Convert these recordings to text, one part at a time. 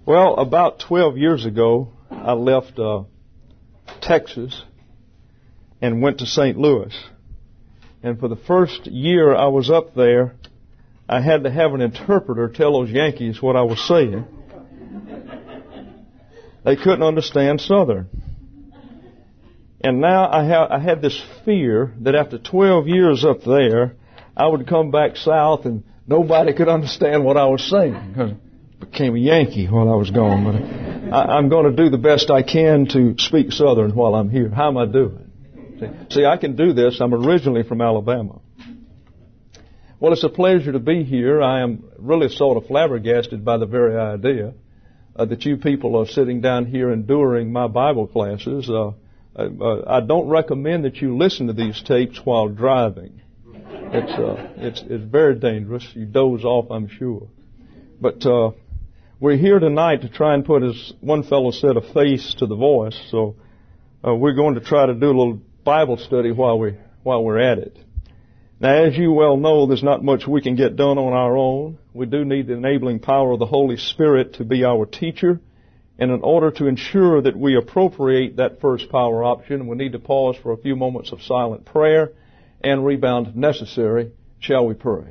Well, about 12 years ago, I left Texas and went to St. Louis. And for the first year I was up there, I had to have an interpreter tell those Yankees what I was saying. They couldn't understand Southern. And now I had this fear that after 12 years up there, I would come back south and nobody could understand what I was saying. I became a Yankee while I was gone. But I'm going to do the best I can to speak Southern while I'm here. How am I doing? See, I can do this. I'm originally from Alabama. Well, it's a pleasure to be here. I am really sort of flabbergasted by the very idea that you people are sitting down here enduring my Bible classes. I don't recommend that you listen to these tapes while driving. It's very dangerous. You doze off, I'm sure. But we're here tonight to try and put, as one fellow said, a face to the voice. So we're going to try to do a little Bible study while we're at it. Now, as you well know, there's not much we can get done on our own. We do need the enabling power of the Holy Spirit to be our teacher. And in order to ensure that we appropriate that first power option, we need to pause for a few moments of silent prayer and rebound if necessary. Shall we pray?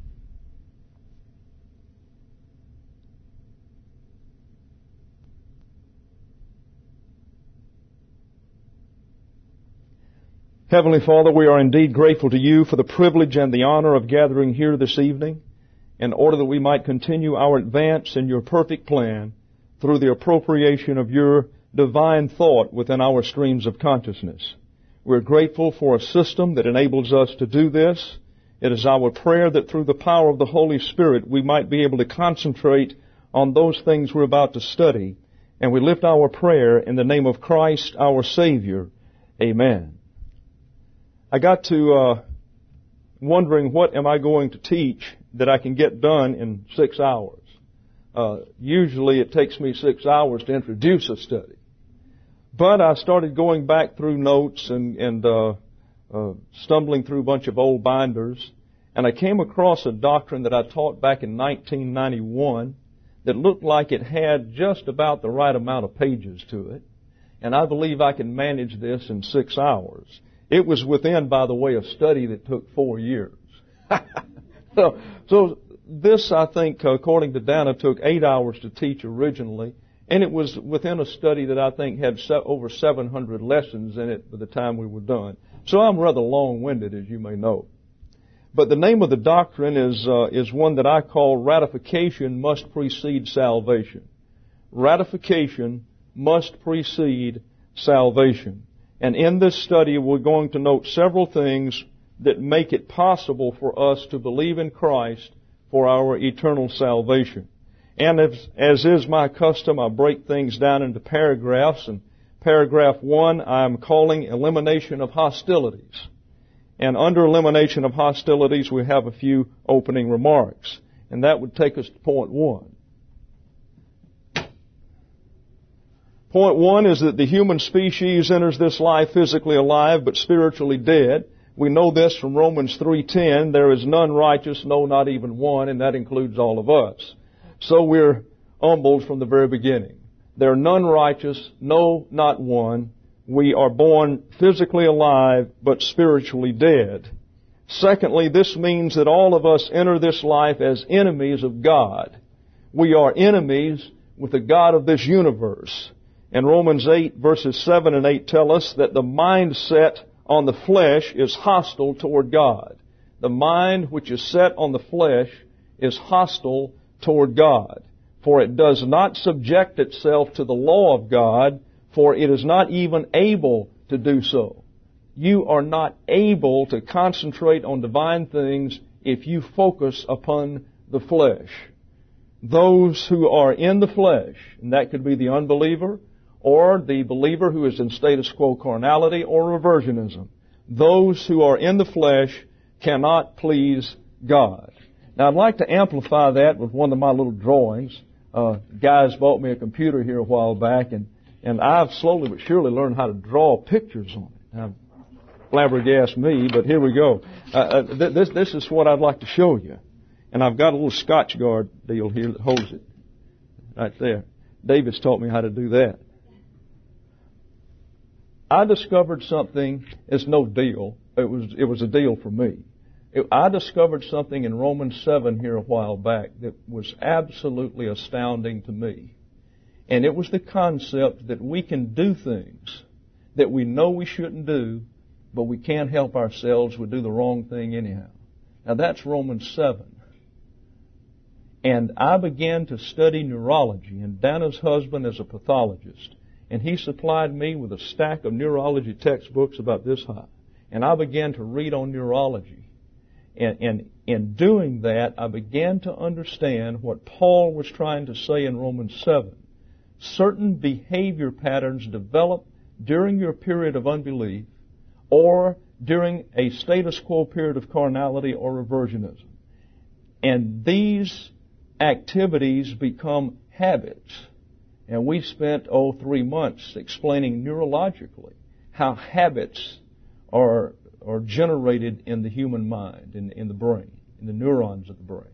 Heavenly Father, we are indeed grateful to you for the privilege and the honor of gathering here this evening in order that we might continue our advance in your perfect plan through the appropriation of your divine thought within our streams of consciousness. We're grateful for a system that enables us to do this. It is our prayer that through the power of the Holy Spirit we might be able to concentrate on those things we're about to study. And we lift our prayer in the name of Christ our Savior. Amen. I got to wondering what am I going to teach that I can get done in 6 hours. Usually it takes me 6 hours to introduce a study. But I started going back through notes and stumbling through a bunch of old binders, and I came across a doctrine that I taught back in 1991 that looked like it had just about the right amount of pages to it, and I believe I can manage this in 6 hours. It was within, by the way, a study that took 4 years. So this, I think, according to Dana, took 8 hours to teach originally, and it was within a study that I think had over 700 lessons in it by the time we were done. So I'm rather long-winded, as you may know. But the name of the doctrine is one that I call ratification must precede salvation. Ratification must precede salvation. And in this study, we're going to note several things that make it possible for us to believe in Christ for our eternal salvation. And as is my custom, I break things down into paragraphs. And paragraph 1, I'm calling elimination of hostilities. And under elimination of hostilities, we have a few opening remarks. And that would take us to point 1. Point 1 is that the human species enters this life physically alive but spiritually dead. We know this from Romans 3:10. There is none righteous, no, not even one, and that includes all of us. So we're humbled from the very beginning. There are none righteous, no, not one. We are born physically alive but spiritually dead. Secondly, this means that all of us enter this life as enemies of God. We are enemies with the God of this universe. And Romans 8 verses 7 and 8 tell us that the mindset on the flesh is hostile toward God. The mind which is set on the flesh is hostile toward God. For it does not subject itself to the law of God, for it is not even able to do so. You are not able to concentrate on divine things if you focus upon the flesh. Those who are in the flesh, and that could be the unbeliever, or the believer who is in status quo carnality or reversionism. Those who are in the flesh cannot please God. Now, I'd like to amplify that with one of my little drawings. Guys bought me a computer here a while back, and I've slowly but surely learned how to draw pictures on it. Now, flabbergast me, but here we go. This is what I'd like to show you. And I've got a little Scotch Guard deal here that holds it right there. David's taught me how to do that. I discovered something. It's no deal. It was a deal for me. I discovered something in Romans 7 here a while back that was absolutely astounding to me. And it was the concept that we can do things that we know we shouldn't do, but we can't help ourselves. We do the wrong thing anyhow. Now that's Romans 7. And I began to study neurology, and Dana's husband is a pathologist. And he supplied me with a stack of neurology textbooks about this high. And I began to read on neurology. And in doing that, I began to understand what Paul was trying to say in Romans 7. Certain behavior patterns develop during your period of unbelief or during a status quo period of carnality or reversionism. And these activities become habits. And we spent, 3 months explaining neurologically how habits are generated in the human mind, in the brain, in the neurons of the brain.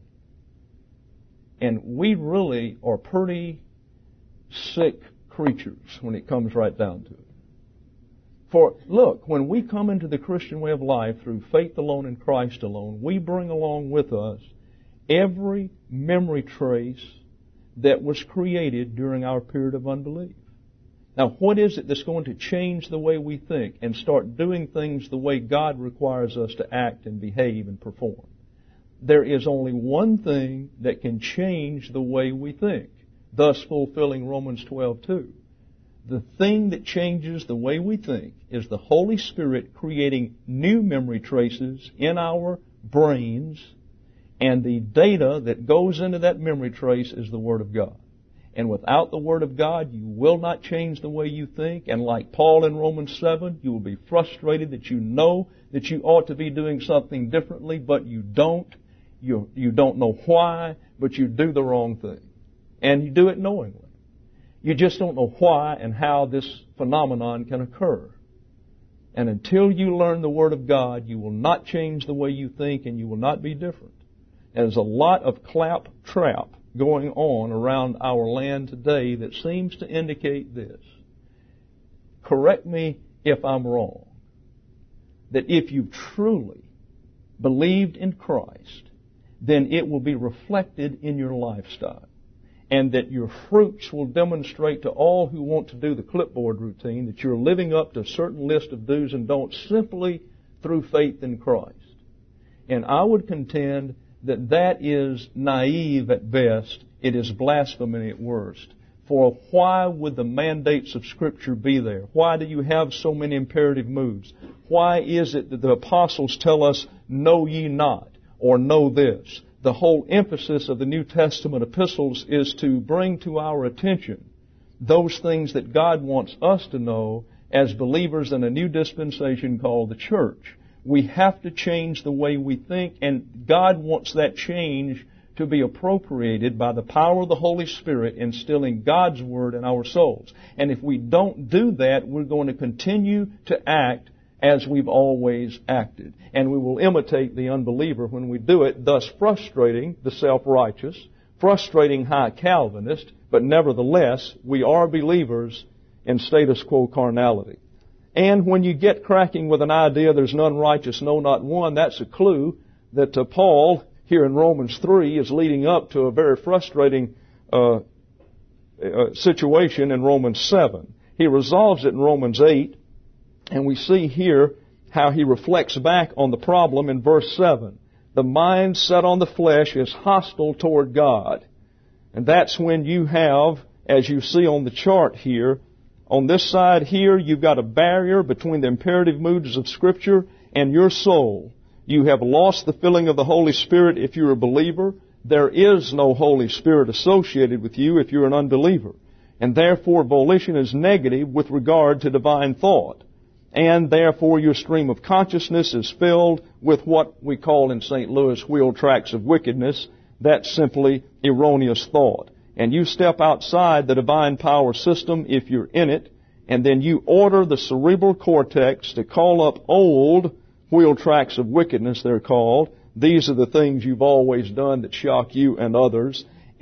And we really are pretty sick creatures when it comes right down to it. For look, when we come into the Christian way of life through faith alone in Christ alone, we bring along with us every memory trace that was created during our period of unbelief. Now, what is it that's going to change the way we think and start doing things the way God requires us to act and behave and perform? There is only one thing that can change the way we think, thus fulfilling Romans 12:2. The thing that changes the way we think is the Holy Spirit creating new memory traces in our brains, and the data that goes into that memory trace is the Word of God. And without the Word of God, you will not change the way you think. And like Paul in Romans 7, you will be frustrated that you know that you ought to be doing something differently, but you don't. You don't know why, but you do the wrong thing. And you do it knowingly. You just don't know why and how this phenomenon can occur. And until you learn the Word of God, you will not change the way you think, and you will not be different. There's a lot of claptrap going on around our land today that seems to indicate this. Correct me if I'm wrong. That if you truly believed in Christ, then it will be reflected in your lifestyle. And that your fruits will demonstrate to all who want to do the clipboard routine that you're living up to a certain list of do's and don'ts simply through faith in Christ. And I would contend that that is naive at best. It is blasphemy at worst. For why would the mandates of Scripture be there? Why do you have so many imperative moods? Why is it that the apostles tell us, know ye not, or know this? The whole emphasis of the New Testament epistles is to bring to our attention those things that God wants us to know as believers in a new dispensation called the church. We have to change the way we think, and God wants that change to be appropriated by the power of the Holy Spirit instilling God's Word in our souls. And if we don't do that, we're going to continue to act as we've always acted. And we will imitate the unbeliever when we do it, thus frustrating the self-righteous, frustrating high Calvinist, but nevertheless, we are believers in status quo carnality. And when you get cracking with an idea, there's none righteous, no, not one, that's a clue that Paul, here in Romans 3, is leading up to a very frustrating situation in Romans 7. He resolves it in Romans 8, and we see here how he reflects back on the problem in verse 7. The mind set on the flesh is hostile toward God. And that's when you have, as you see on the chart here, on this side here, you've got a barrier between the imperative moods of Scripture and your soul. You have lost the filling of the Holy Spirit if you're a believer. There is no Holy Spirit associated with you if you're an unbeliever. And therefore, volition is negative with regard to divine thought. And therefore, your stream of consciousness is filled with what we call in St. Louis wheel tracks of wickedness. That's simply erroneous thought. And you step outside the divine power system if you're in it, and then you order the cerebral cortex to call up old wheel tracks of wickedness, they're called. These are the things you've always done that shock you and others.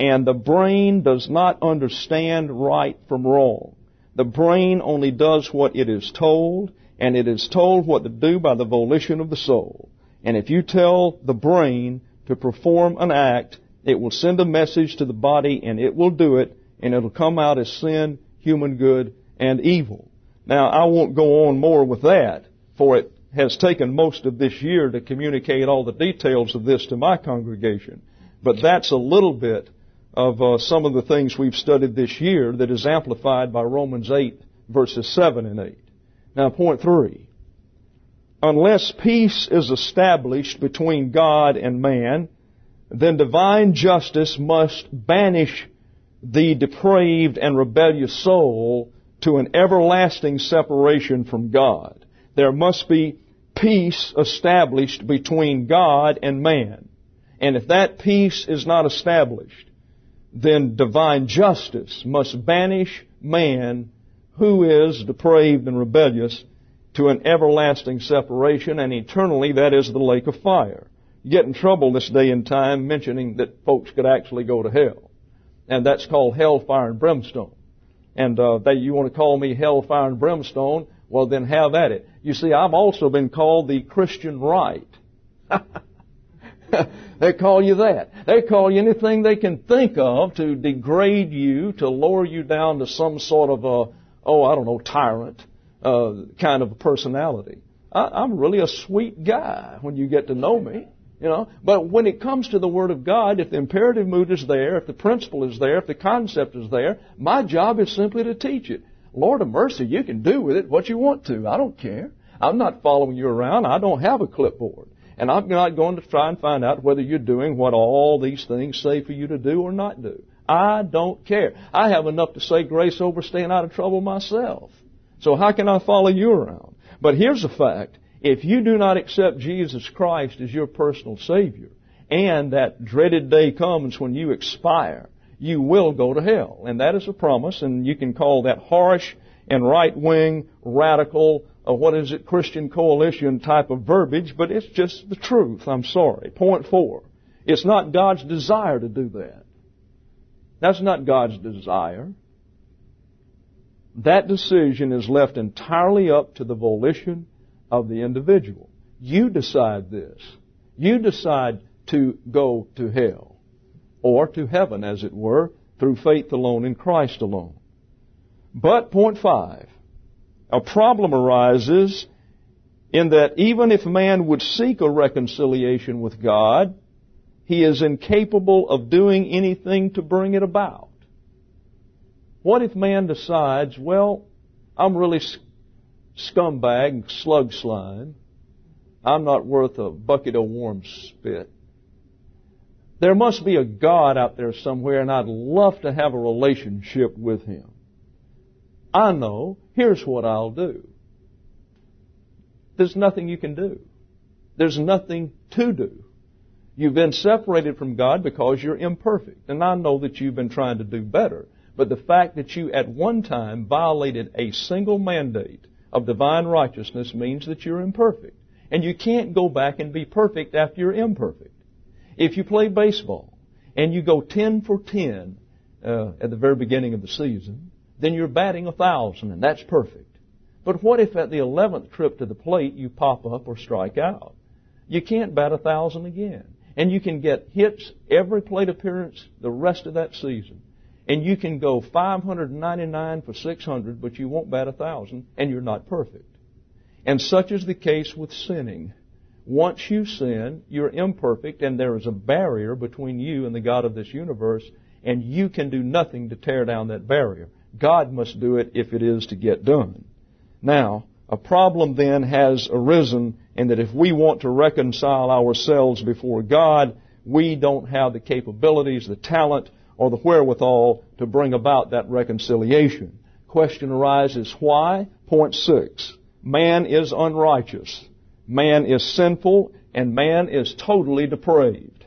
And the brain does not understand right from wrong. The brain only does what it is told, and it is told what to do by the volition of the soul. And if you tell the brain to perform an act, it will send a message to the body, and it will do it, and it'll come out as sin, human good, and evil. Now, I won't go on more with that, for it has taken most of this year to communicate all the details of this to my congregation. But that's a little bit of some of the things we've studied this year that is amplified by Romans 8, verses 7 and 8. Now, point 3. Unless peace is established between God and man, then divine justice must banish the depraved and rebellious soul to an everlasting separation from God. There must be peace established between God and man. And if that peace is not established, then divine justice must banish man who is depraved and rebellious to an everlasting separation, and eternally that is the lake of fire. You get in trouble this day and time mentioning that folks could actually go to hell. And that's called hellfire and brimstone. And you want to call me hellfire and brimstone, well then have at it. You see, I've also been called the Christian right. They call you that. They call you anything they can think of to degrade you, to lower you down to some sort of tyrant kind of a personality. I'm really a sweet guy when you get to know me, you know. But when it comes to the Word of God, if the imperative mood is there, if the principle is there, if the concept is there, my job is simply to teach it. Lord of mercy, you can do with it what you want to. I don't care. I'm not following you around. I don't have a clipboard. And I'm not going to try and find out whether you're doing what all these things say for you to do or not do. I don't care. I have enough to say grace over staying out of trouble myself. So how can I follow you around? But here's the fact. If you do not accept Jesus Christ as your personal Savior, and that dreaded day comes when you expire, you will go to hell. And that is a promise, and you can call that harsh and right-wing, radical, Christian coalition type of verbiage, but it's just the truth. I'm sorry. Point 4. It's not God's desire to do that. That's not God's desire. That decision is left entirely up to the volition of the individual. You decide this. You decide to go to hell, or to heaven, as it were, through faith alone in Christ alone. But, point 5, a problem arises in that even if man would seek a reconciliation with God, he is incapable of doing anything to bring it about. What if man decides, well, I'm really scumbag, slug slime. I'm not worth a bucket of warm spit. There must be a God out there somewhere, and I'd love to have a relationship with Him. I know. Here's what I'll do. There's nothing you can do. There's nothing to do. You've been separated from God because you're imperfect. And I know that you've been trying to do better. But the fact that you at one time violated a single mandate of divine righteousness means that you're imperfect. And you can't go back and be perfect after you're imperfect. If you play baseball and you go 10 for 10 at the very beginning of the season, then you're batting 1,000, and that's perfect. But what if at the 11th trip to the plate you pop up or strike out? You can't bat 1,000 again. And you can get hits every plate appearance the rest of that season. And you can go 599 for 600, but you won't bat 1,000, and you're not perfect. And such is the case with sinning. Once you sin, you're imperfect, and there is a barrier between you and the God of this universe, and you can do nothing to tear down that barrier. God must do it if it is to get done. Now, a problem then has arisen in that if we want to reconcile ourselves before God, we don't have the capabilities, the talent, or the wherewithal to bring about that reconciliation. Question arises, why? Point 6. Man is unrighteous. Man is sinful, and man is totally depraved.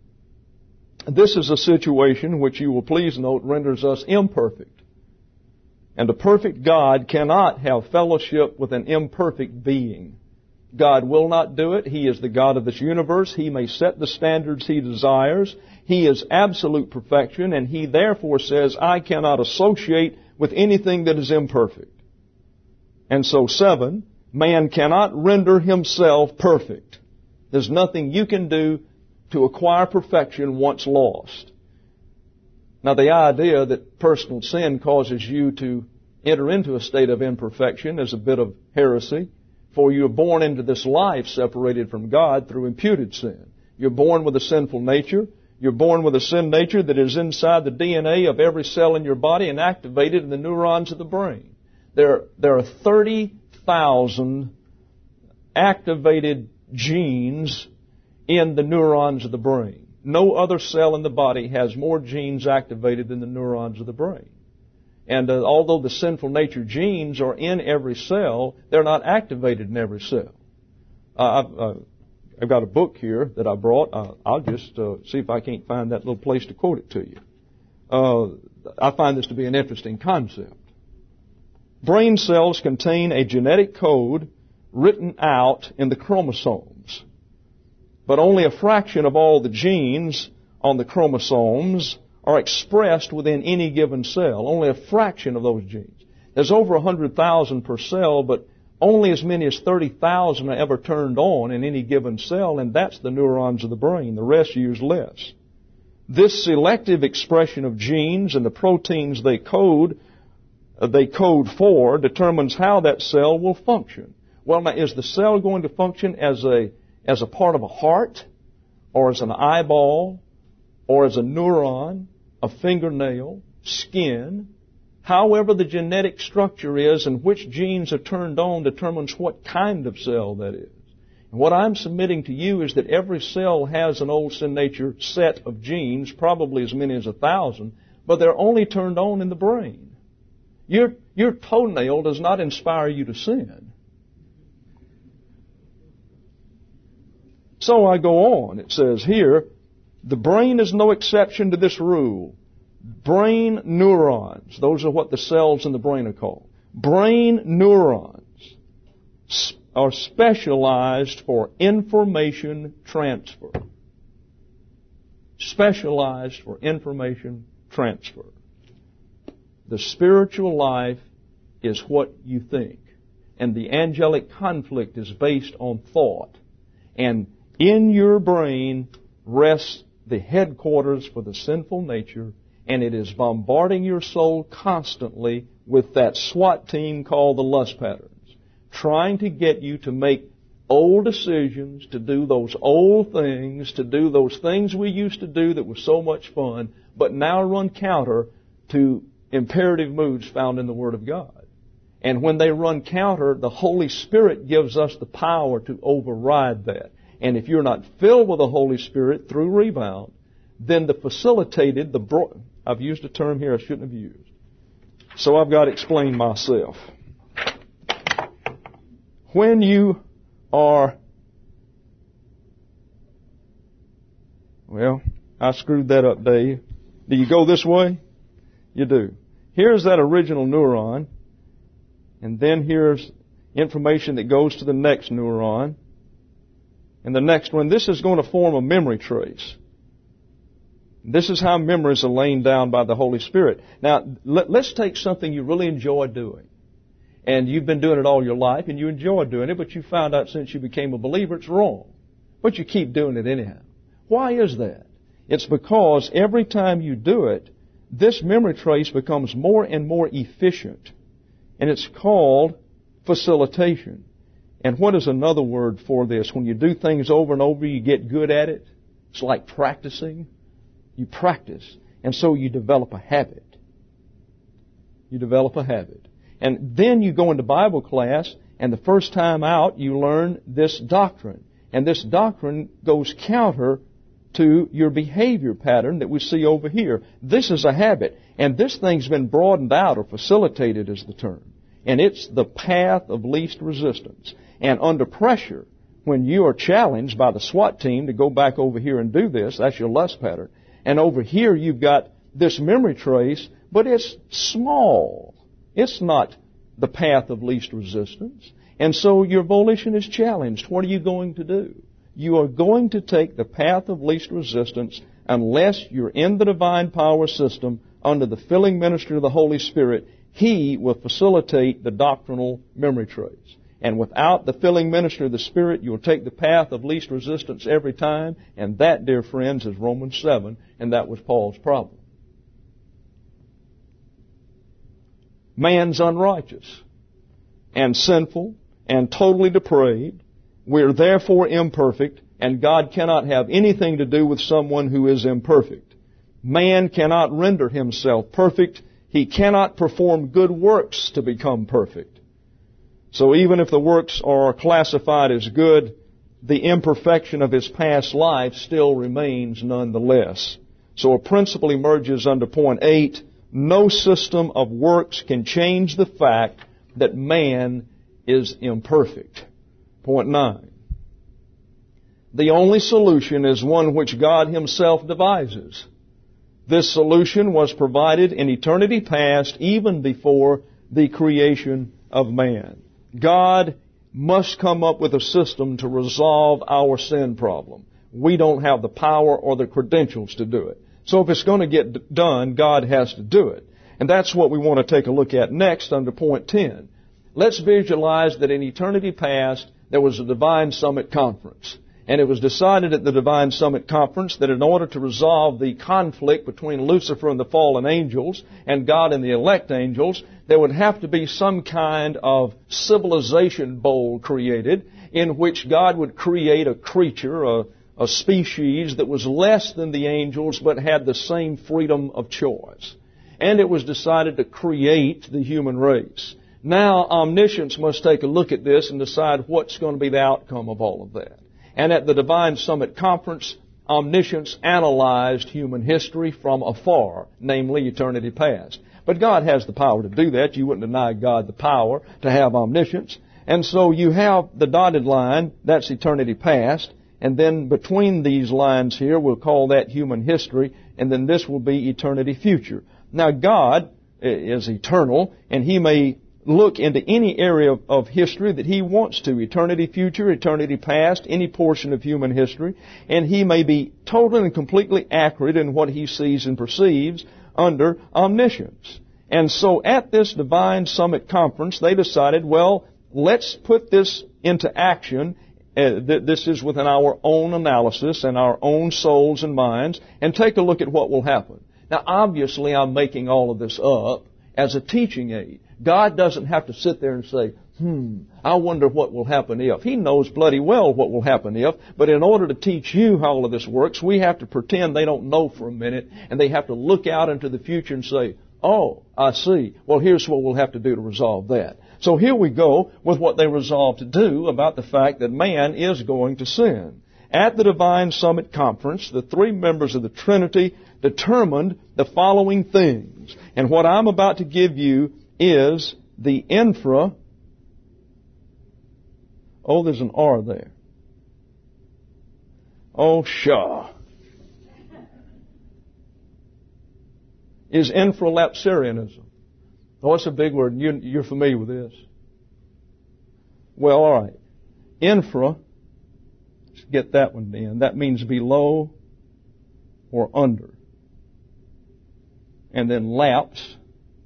This is a situation which you will please note renders us imperfect. And a perfect God cannot have fellowship with an imperfect being. God will not do it. He is the God of this universe. He may set the standards He desires. He is absolute perfection, and He therefore says, I cannot associate with anything that is imperfect. And so 7, man cannot render himself perfect. There's nothing you can do to acquire perfection once lost. Now, the idea that personal sin causes you to enter into a state of imperfection is a bit of heresy, for you are born into this life separated from God through imputed sin. You're born with a sinful nature. You're born with a sin nature that is inside the DNA of every cell in your body and activated in the neurons of the brain. There are 30,000 activated genes in the neurons of the brain. No other cell in the body has more genes activated than the neurons of the brain. And although the sinful nature genes are in every cell, they're not activated in every cell. I've got a book here that I brought. I'll just see if I can't find that little place to quote it to you. I find this to be an interesting concept. Brain cells contain a genetic code written out in the chromosomes. But only a fraction of all the genes on the chromosomes are expressed within any given cell. Only a fraction of those genes. There's over 100,000 per cell, but only as many as 30,000 are ever turned on in any given cell, and that's the neurons of the brain. The rest use less. This selective expression of genes and the proteins they code for determines how that cell will function. Well, now, is the cell going to function as a part of a heart, or as an eyeball, or as a neuron, a fingernail, skin? However the genetic structure is and which genes are turned on determines what kind of cell that is. And what I'm submitting to you is that every cell has an old sin nature set of genes, probably as many as 1,000, but they're only turned on in the brain. Your toenail does not inspire you to sin. So I go on. It says here, the brain is no exception to this rule. Brain neurons, those are what the cells in the brain are called. Brain neurons are specialized for information transfer. Specialized for information transfer. The spiritual life is what you think. And the angelic conflict is based on thought. And in your brain rests the headquarters for the sinful nature, and it is bombarding your soul constantly with that SWAT team called the lust patterns, trying to get you to make old decisions, to do those old things, to do those things we used to do that were so much fun, but now run counter to imperative moods found in the Word of God. And when they run counter, the Holy Spirit gives us the power to override that. And if you're not filled with the Holy Spirit through rebound, then the facilitated, I've used a term here I shouldn't have used. So I've got to explain myself. When you are, well, I screwed that up, Dave. Do you go this way? You do. Here's that original neuron, and then here's information that goes to the next neuron, and the next one. This is going to form a memory trace. This is how memories are laid down by the Holy Spirit. Now, let's take something you really enjoy doing. And you've been doing it all your life, and you enjoy doing it, but you found out since you became a believer it's wrong. But you keep doing it anyhow. Why is that? It's because every time you do it, this memory trace becomes more and more efficient. And it's called facilitation. And what is another word for this? When you do things over and over, you get good at it. It's like practicing. You practice. And so you develop a habit. You develop a habit. And then you go into Bible class, and the first time out, you learn this doctrine. And this doctrine goes counter to your behavior pattern that we see over here. This is a habit. And this thing's been broadened out, or facilitated is the term. And it's the path of least resistance. And under pressure, when you are challenged by the SWAT team to go back over here and do this, that's your lust pattern. And over here you've got this memory trace, but it's small. It's not the path of least resistance. And so your volition is challenged. What are you going to do? You are going to take the path of least resistance unless you're in the divine power system under the filling ministry of the Holy Spirit. He will facilitate the doctrinal memory trace. And without the filling ministry of the Spirit, you'll take the path of least resistance every time. And that, dear friends, is Romans 7, and that was Paul's problem. Man's unrighteous and sinful and totally depraved. We're therefore imperfect, and God cannot have anything to do with someone who is imperfect. Man cannot render himself perfect. He cannot perform good works to become perfect. So even if the works are classified as good, the imperfection of his past life still remains nonetheless. So a principle emerges under point 8. No system of works can change the fact that man is imperfect. Point 9. The only solution is one which God Himself devises. This solution was provided in eternity past, even before the creation of man. God must come up with a system to resolve our sin problem. We don't have the power or the credentials to do it. So if it's going to get done, God has to do it. And that's what we want to take a look at next under point 10. Let's visualize that in eternity past, there was a Divine Summit Conference. And it was decided at the Divine Summit Conference that in order to resolve the conflict between Lucifer and the fallen angels and God and the elect angels, there would have to be some kind of civilization bowl created in which God would create a creature, a species that was less than the angels but had the same freedom of choice. And it was decided to create the human race. Now, omniscience must take a look at this and decide what's going to be the outcome of all of that. And at the Divine Summit Conference, omniscience analyzed human history from afar, namely eternity past. But God has the power to do that. You wouldn't deny God the power to have omniscience. And so you have the dotted line, that's eternity past, and then between these lines here, we'll call that human history, and then this will be eternity future. Now God is eternal, and He may look into any area of history that He wants to, eternity future, eternity past, any portion of human history, and He may be totally and completely accurate in what He sees and perceives under omniscience. And so at this Divine Summit Conference, they decided, well, let's put this into action. This is within our own analysis and our own souls and minds, and take a look at what will happen. Now, obviously, I'm making all of this up as a teaching aid. God doesn't have to sit there and say, I wonder what will happen if. He knows bloody well what will happen if, but in order to teach you how all of this works, we have to pretend they don't know for a minute, and they have to look out into the future and say, oh, I see. Well, here's what we'll have to do to resolve that. So here we go with what they resolved to do about the fact that man is going to sin. At the Divine Summit Conference, the three members of the Trinity determined the following things. And what I'm about to give you is the oh, there's an R there. Oh, pshaw. Is infralapsarianism. Oh, it's a big word. You're familiar with this. Well, all right. Infra, let's get that one in. That means below or under. And then lapse,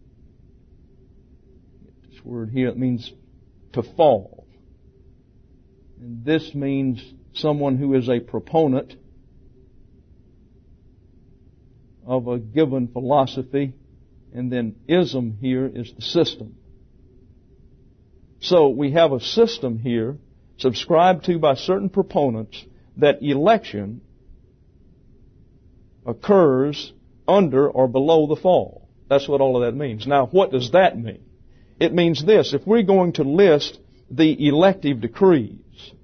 this word here, it means to fall. And this means someone who is a proponent of a given philosophy, and then ism here is the system. So we have a system here subscribed to by certain proponents that election occurs under or below the fall. That's what all of that means. Now, what does that mean? It means this. If we're going to list the elective decrees,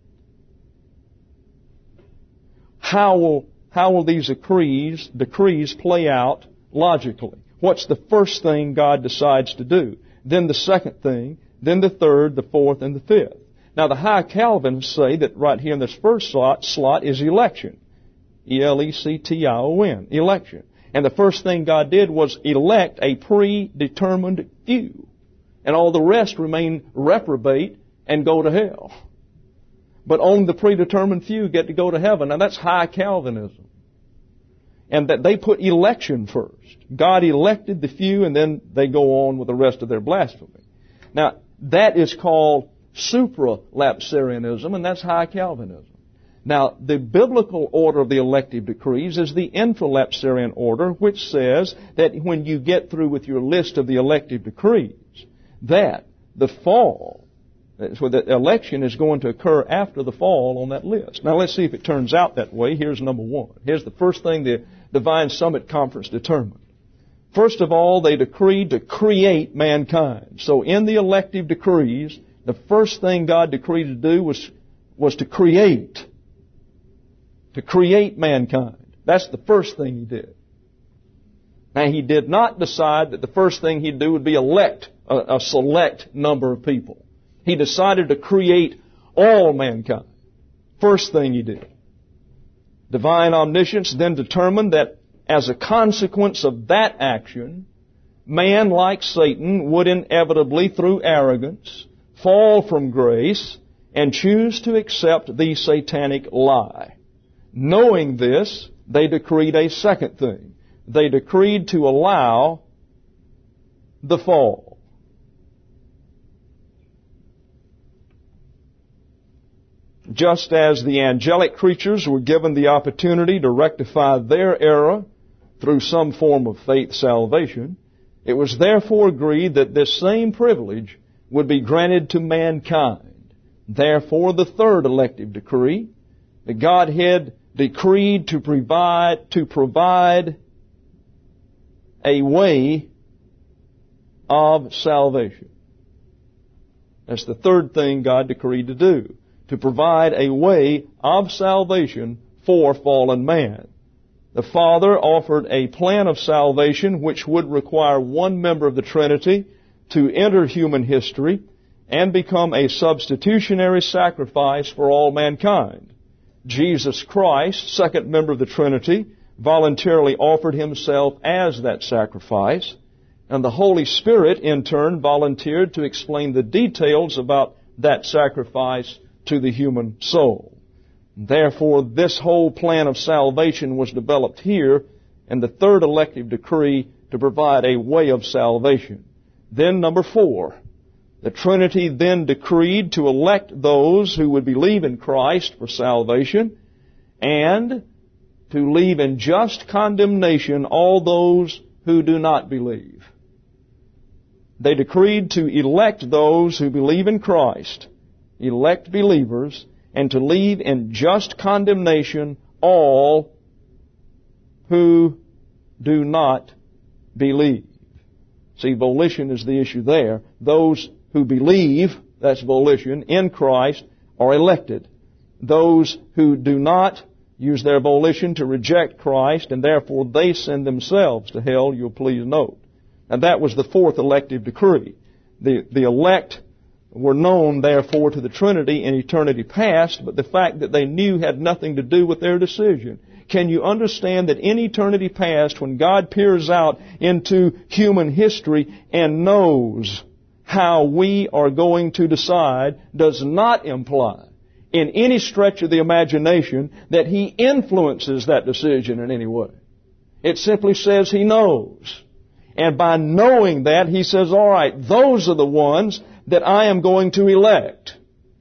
how will these decrees play out logically? What's the first thing God decides to do? Then the second thing, then the third, the fourth, and the fifth. Now the High Calvinists say that right here in this first slot is election. E-L-E-C-T-I-O-N, election. And the first thing God did was elect a predetermined few. And all the rest remain reprobate and go to hell. But only the predetermined few get to go to heaven. Now that's high Calvinism. And that they put election first. God elected the few and then they go on with the rest of their blasphemy. Now that is called supralapsarianism, and that's high Calvinism. Now, the biblical order of the elective decrees is the infralapsarian order, which says that when you get through with your list of the elective decrees, that the fall, so the election is going to occur after the fall on that list. Now, let's see if it turns out that way. Here's number one. Here's the first thing the Divine Summit Conference determined. First of all, they decreed to create mankind. So in the elective decrees, the first thing God decreed to do was to create. To create mankind. That's the first thing He did. Now, He did not decide that the first thing He'd do would be elect a select number of people. He decided to create all mankind. First thing He did. Divine omniscience then determined that as a consequence of that action, man, like Satan, would inevitably, through arrogance, fall from grace and choose to accept the satanic lie. Knowing this, they decreed a second thing. They decreed to allow the fall. Just as the angelic creatures were given the opportunity to rectify their error through some form of faith salvation, it was therefore agreed that this same privilege would be granted to mankind. Therefore, the third elective decree, the Godhead decreed to provide a way of salvation. That's the third thing God decreed to do, to provide a way of salvation for fallen man. The Father offered a plan of salvation which would require one member of the Trinity to enter human history and become a substitutionary sacrifice for all mankind. Jesus Christ, second member of the Trinity, voluntarily offered Himself as that sacrifice, and the Holy Spirit, in turn, volunteered to explain the details about that sacrifice to the human soul. Therefore, this whole plan of salvation was developed here, and the third elective decree to provide a way of salvation. Then, number 4, the Trinity then decreed to elect those who would believe in Christ for salvation and to leave in just condemnation all those who do not believe. They decreed to elect those who believe in Christ, elect believers, and to leave in just condemnation all who do not believe. See, volition is the issue there. Those who believe, that's volition, in Christ are elected. Those who do not use their volition to reject Christ, and therefore they send themselves to hell, you'll please note. And that was the fourth elective decree. The elect were known, therefore, to the Trinity in eternity past, but the fact that they knew had nothing to do with their decision. Can you understand that in eternity past, when God peers out into human history and knows how we are going to decide, does not imply in any stretch of the imagination that He influences that decision in any way. It simply says He knows. And by knowing that, He says, all right, those are the ones that I am going to elect.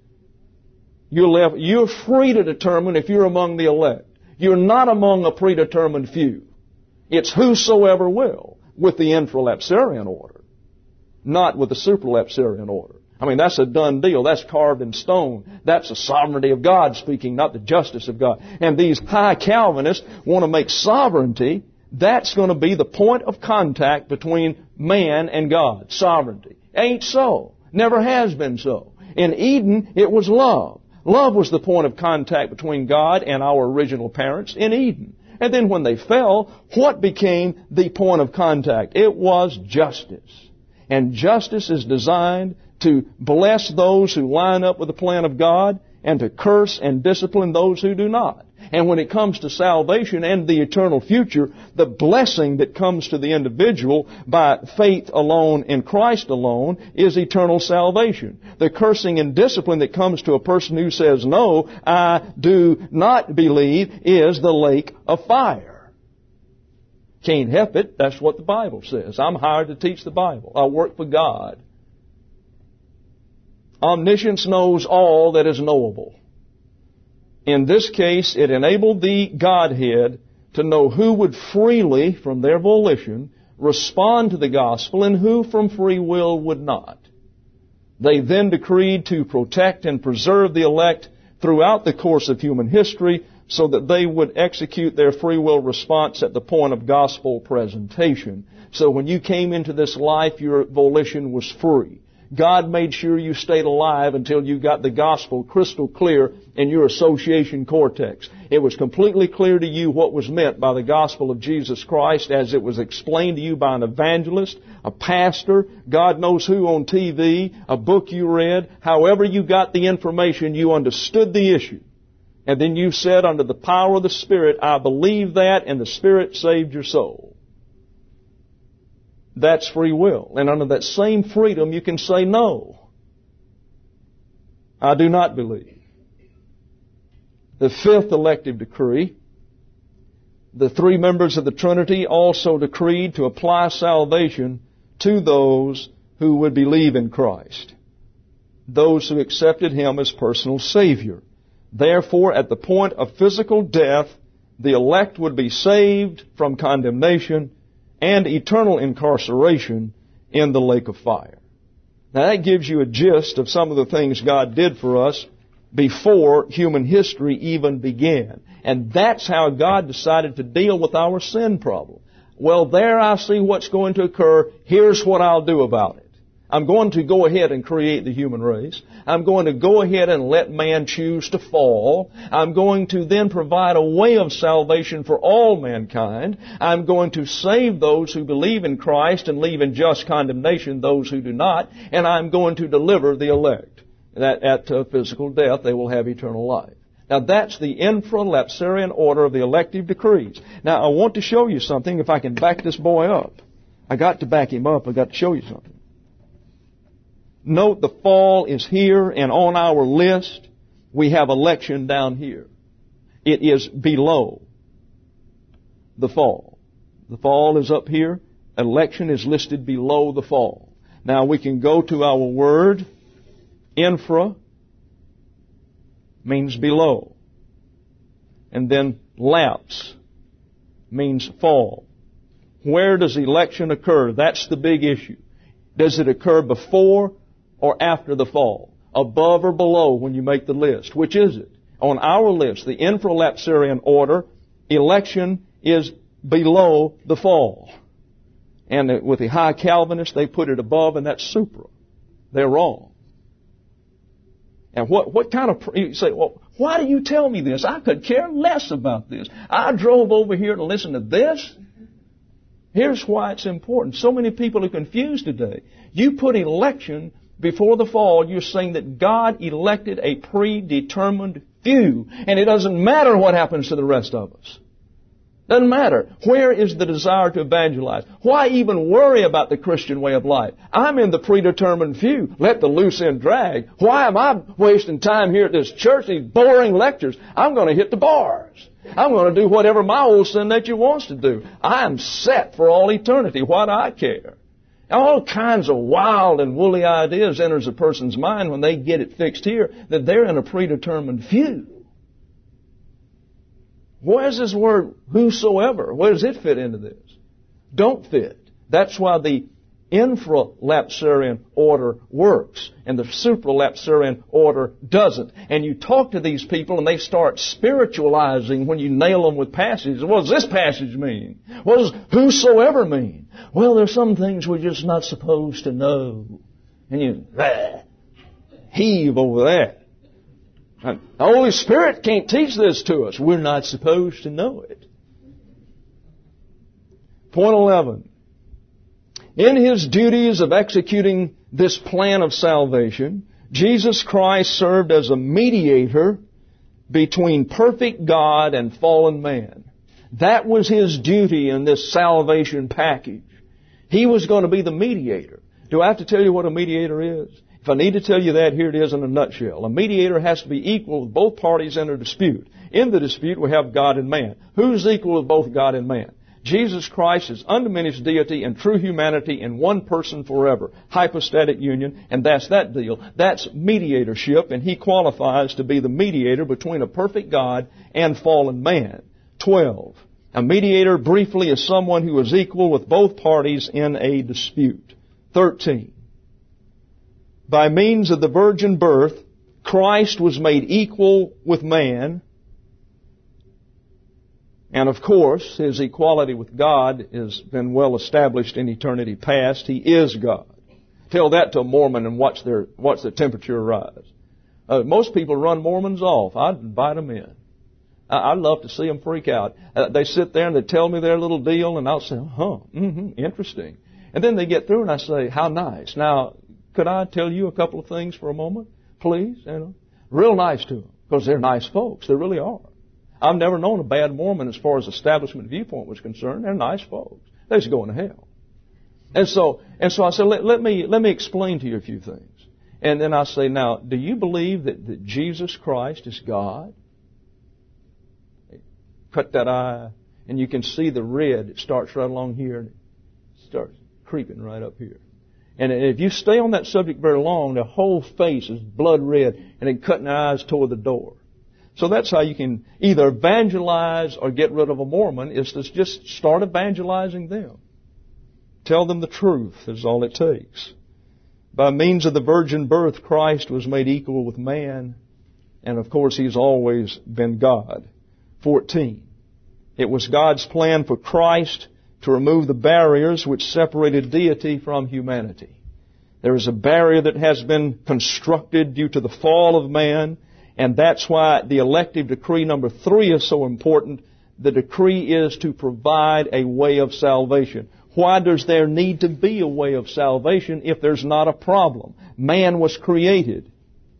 You're free to determine if you're among the elect. You're not among a predetermined few. It's whosoever will, with the infralapsarian order, not with the supralapsarian order. I mean, that's a done deal. That's carved in stone. That's the sovereignty of God speaking, not the justice of God. And these high Calvinists want to make sovereignty, that's going to be the point of contact between man and God. Sovereignty. Ain't so. Never has been so. In Eden, it was love. Love was the point of contact between God and our original parents in Eden. And then when they fell, what became the point of contact? It was justice. And justice is designed to bless those who line up with the plan of God and to curse and discipline those who do not. And when it comes to salvation and the eternal future, the blessing that comes to the individual by faith alone in Christ alone is eternal salvation. The cursing and discipline that comes to a person who says, no, I do not believe, is the lake of fire. Can't help it. That's what the Bible says. I'm hired to teach the Bible. I work for God. Omniscience knows all that is knowable. In this case, it enabled the Godhead to know who would freely, from their volition, respond to the gospel and who from free will would not. They then decreed to protect and preserve the elect throughout the course of human history so that they would execute their free will response at the point of gospel presentation. So when you came into this life, your volition was free. God made sure you stayed alive until you got the gospel crystal clear in your association cortex. It was completely clear to you what was meant by the gospel of Jesus Christ as it was explained to you by an evangelist, a pastor, God knows who on TV, a book you read. However you got the information, you understood the issue. And then you said, under the power of the Spirit, I believe that, and the Spirit saved your soul. That's free will. And under that same freedom, you can say, no, I do not believe. The fifth elective decree, the three members of the Trinity also decreed to apply salvation to those who would believe in Christ, those who accepted Him as personal Savior. Therefore, at the point of physical death, the elect would be saved from condemnation and eternal incarceration in the lake of fire. Now that gives you a gist of some of the things God did for us before human history even began. And that's how God decided to deal with our sin problem. Well, there I see what's going to occur. Here's what I'll do about it. I'm going to go ahead and create the human race. I'm going to go ahead and let man choose to fall. I'm going to then provide a way of salvation for all mankind. I'm going to save those who believe in Christ and leave in just condemnation those who do not. And I'm going to deliver the elect. That at physical death they will have eternal life. Now that's the infralapsarian order of the elective decrees. Now I want to show you something, if I can back this boy up. I got to back him up. I got to show you something. Note the fall is here, and on our list we have election down here. It is below the fall. The fall is up here. Election is listed below the fall. Now we can go to our word. Infra means below. And then lapse means fall. Where does election occur? That's the big issue. Does it occur before or after the fall? Above or below when you make the list? Which is it? On our list, the infralapsarian order, election is below the fall. And with the high Calvinists, they put it above, and that's supra. They're wrong. And what kind of, you say, well, why do you tell me this? I could care less about this. I drove over here to listen to this. Here's why it's important. So many people are confused today. You put election before the fall, you're saying that God elected a predetermined few. And it doesn't matter what happens to the rest of us. Doesn't matter. Where is the desire to evangelize? Why even worry about the Christian way of life? I'm in the predetermined few. Let the loose end drag. Why am I wasting time here at this church, these boring lectures? I'm going to hit the bars. I'm going to do whatever my old sin nature wants to do. I am set for all eternity. Why do I care? All kinds of wild and woolly ideas enters a person's mind when they get it fixed here that they're in a predetermined few. Where's this word whosoever? Where does it fit into this? Don't fit. That's why the infralapsarian order works and the supralapsarian order doesn't. And you talk to these people and they start spiritualizing when you nail them with passages. What does this passage mean? What does whosoever mean? Well, there's some things we're just not supposed to know. And you heave over that. The Holy Spirit can't teach this to us. We're not supposed to know it. Point 11. In His duties of executing this plan of salvation, Jesus Christ served as a mediator between perfect God and fallen man. That was His duty in this salvation package. He was going to be the mediator. Do I have to tell you what a mediator is? If I need to tell you that, here it is in a nutshell. A mediator has to be equal with both parties in a dispute. In the dispute, we have God and man. Who's equal with both God and man? Jesus Christ is undiminished deity and true humanity in one person forever. Hypostatic union, and that's that deal. That's mediatorship, and He qualifies to be the mediator between a perfect God and fallen man. 12. A mediator, briefly, is someone who is equal with both parties in a dispute. 13. By means of the virgin birth, Christ was made equal with man. And of course, His equality with God has been well established in eternity past. He is God. Tell that to a Mormon and watch the temperature rise. Most people run Mormons off. I'd invite them in. I'd love to see them freak out. They sit there and they tell me their little deal, and I'll say, interesting. And then they get through and I say, how nice. Now, could I tell you a couple of things for a moment? Please? Real nice to them, because they're nice folks. They really are. I've never known a bad Mormon as far as establishment viewpoint was concerned. They're nice folks. They're just going to hell. And so I said, let me explain to you a few things. And then I say, now, do you believe that Jesus Christ is God? Cut that eye, and you can see the red. It starts right along here, and it starts creeping right up here. And if you stay on that subject very long, the whole face is blood red, and then cutting the eyes toward the door. So that's how you can either evangelize or get rid of a Mormon, is to just start evangelizing them. Tell them the truth is all it takes. By means of the virgin birth, Christ was made equal with man, and of course He's always been God. 14. It was God's plan for Christ to remove the barriers which separated deity from humanity. There is a barrier that has been constructed due to the fall of man, and that's why the elective decree number 3 is so important. The decree is to provide a way of salvation. Why does there need to be a way of salvation if there's not a problem? Man was created.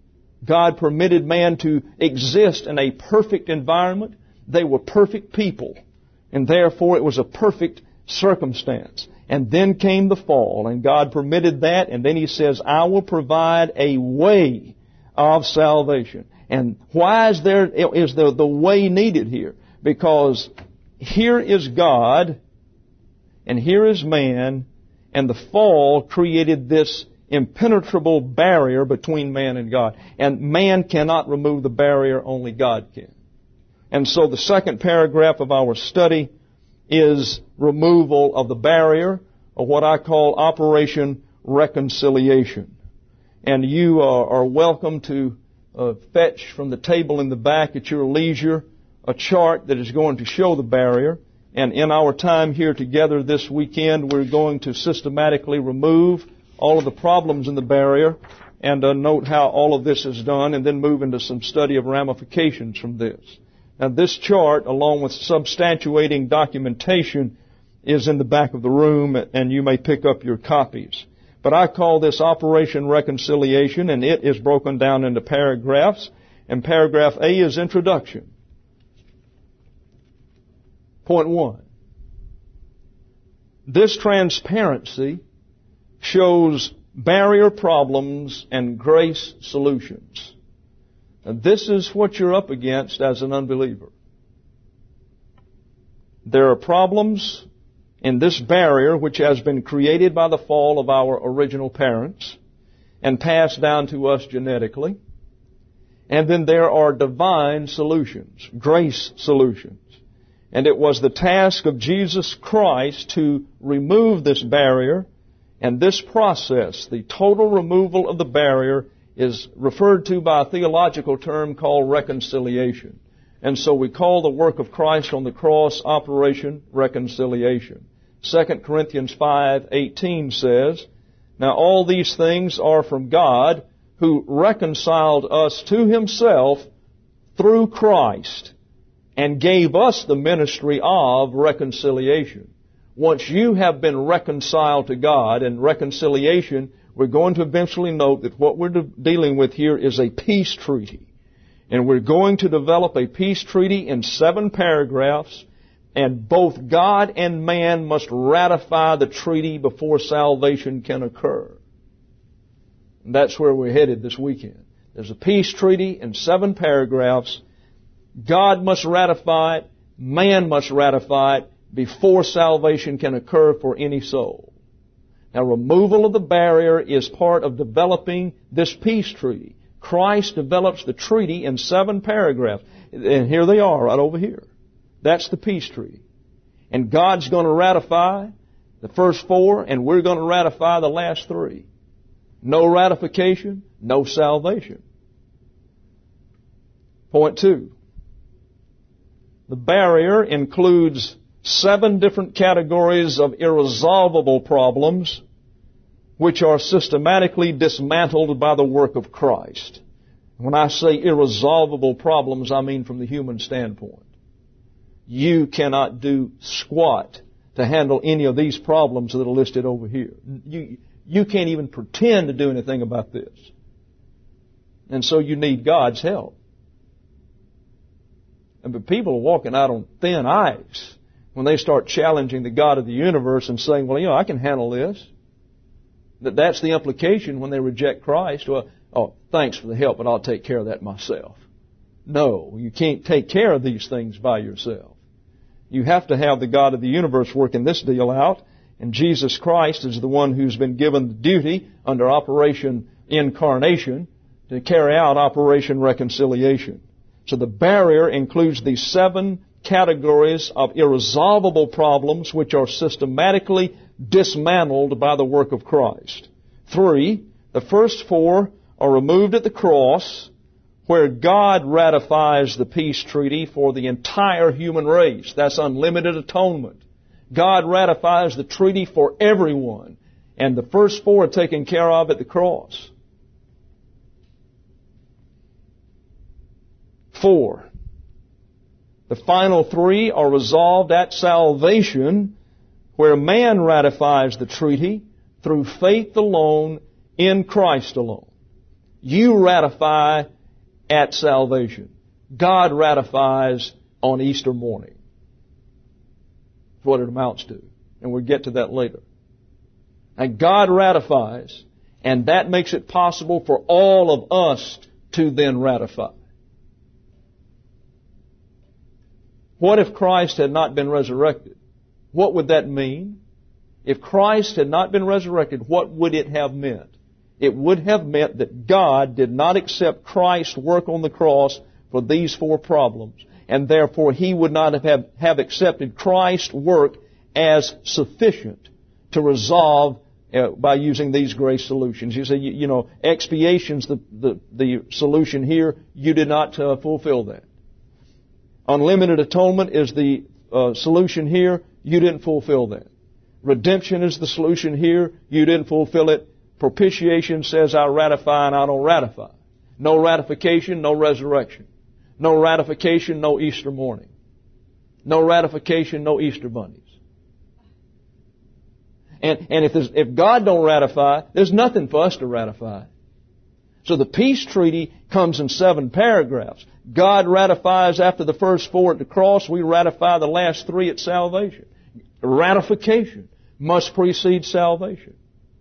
God permitted man to exist in a perfect environment. They were perfect people, and therefore it was a perfect circumstance. And then came the fall, and God permitted that, and then He says, I will provide a way of salvation. And why is the way needed here? Because here is God, and here is man, and the fall created this impenetrable barrier between man and God. And man cannot remove the barrier, only God can. And so the second paragraph of our study is removal of the barrier, or what I call Operation Reconciliation. And you are welcome to fetch from the table in the back at your leisure a chart that is going to show the barrier. And in our time here together this weekend, we're going to systematically remove all of the problems in the barrier and note how all of this is done, and then move into some study of ramifications from this. Now, this chart, along with substantiating documentation, is in the back of the room, and you may pick up your copies. But I call this Operation Reconciliation, and it is broken down into paragraphs. And paragraph A is Introduction. Point 1. This transparency shows barrier problems and grace solutions. And this is what you're up against as an unbeliever. There are problems in this barrier which has been created by the fall of our original parents and passed down to us genetically. And then there are divine solutions, grace solutions. And it was the task of Jesus Christ to remove this barrier, and this process, the total removal of the barrier, is referred to by a theological term called reconciliation. And so we call the work of Christ on the cross Operation Reconciliation. 2 Corinthians 5:18 says, Now all these things are from God, who reconciled us to Himself through Christ, and gave us the ministry of reconciliation. Once you have been reconciled to God, and reconciliation, we're going to eventually note that what we're dealing with here is a peace treaty. And we're going to develop a peace treaty in 7 paragraphs, and both God and man must ratify the treaty before salvation can occur. And that's where we're headed this weekend. There's a peace treaty in 7 paragraphs. God must ratify it. Man must ratify it before salvation can occur for any soul. Now, removal of the barrier is part of developing this peace treaty. Christ develops the treaty in 7 paragraphs. And here they are, right over here. That's the peace treaty. And God's going to ratify the first 4, and we're going to ratify the last 3. No ratification, no salvation. Point 2. The barrier includes 7 different categories of irresolvable problems which are systematically dismantled by the work of Christ. When I say irresolvable problems, I mean from the human standpoint. You cannot do squat to handle any of these problems that are listed over here. You can't even pretend to do anything about this. And so you need God's help. But people are walking out on thin ice when they start challenging the God of the universe and saying, well, I can handle this. That's the implication when they reject Christ. Well, thanks for the help, but I'll take care of that myself. No, you can't take care of these things by yourself. You have to have the God of the universe working this deal out, and Jesus Christ is the one who's been given the duty under Operation Incarnation to carry out Operation Reconciliation. So the barrier includes these 7 categories of irresolvable problems which are systematically dismantled by the work of Christ. 3, the first 4 are removed at the cross, where God ratifies the peace treaty for the entire human race. That's unlimited atonement. God ratifies the treaty for everyone, and the first 4 are taken care of at the cross. 4, the final 3 are resolved at salvation, where man ratifies the treaty through faith alone in Christ alone. You ratify at salvation. God ratifies on Easter morning. That's what it amounts to. And we'll get to that later. And God ratifies, and that makes it possible for all of us to then ratify. What if Christ had not been resurrected? What would that mean? If Christ had not been resurrected, what would it have meant? It would have meant that God did not accept Christ's work on the cross for these 4 problems, and therefore He would not have accepted Christ's work as sufficient to resolve by using these grace solutions. You say, expiation's the solution here. You did not fulfill that. Unlimited atonement is the solution here. You didn't fulfill that. Redemption is the solution here. You didn't fulfill it. Propitiation says I ratify and I don't ratify. No ratification, no resurrection. No ratification, no Easter morning. No ratification, no Easter bunnies. And if God don't ratify, there's nothing for us to ratify. So the peace treaty comes in 7 paragraphs. God ratifies after the first 4 at the cross. We ratify the last 3 at salvation. Ratification must precede salvation.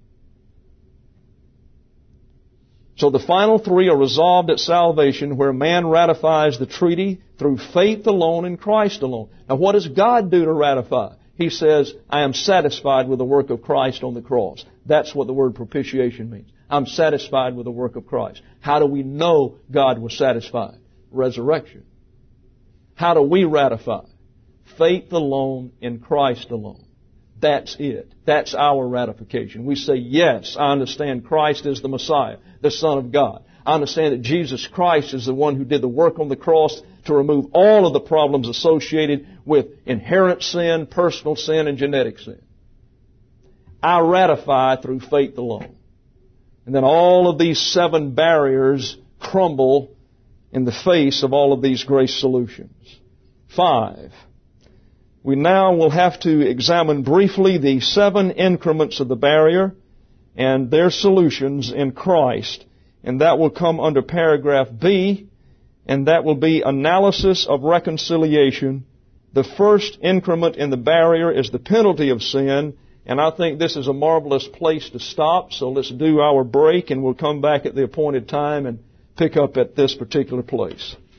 So the final 3 are resolved at salvation, where man ratifies the treaty through faith alone in Christ alone. Now what does God do to ratify? He says, I am satisfied with the work of Christ on the cross. That's what the word propitiation means. I'm satisfied with the work of Christ. How do we know God was satisfied? Resurrection. How do we ratify? Faith alone in Christ alone. That's it. That's our ratification. We say, yes, I understand Christ is the Messiah, the Son of God. I understand that Jesus Christ is the one who did the work on the cross to remove all of the problems associated with inherent sin, personal sin, and genetic sin. I ratify through faith alone. And then all of these 7 barriers crumble in the face of all of these grace solutions. 5. We now will have to examine briefly the 7 increments of the barrier and their solutions in Christ. And that will come under paragraph B. and that will be analysis of reconciliation. The first increment in the barrier is the penalty of sin, and I think this is a marvelous place to stop, so let's do our break, and we'll come back at the appointed time and pick up at this particular place.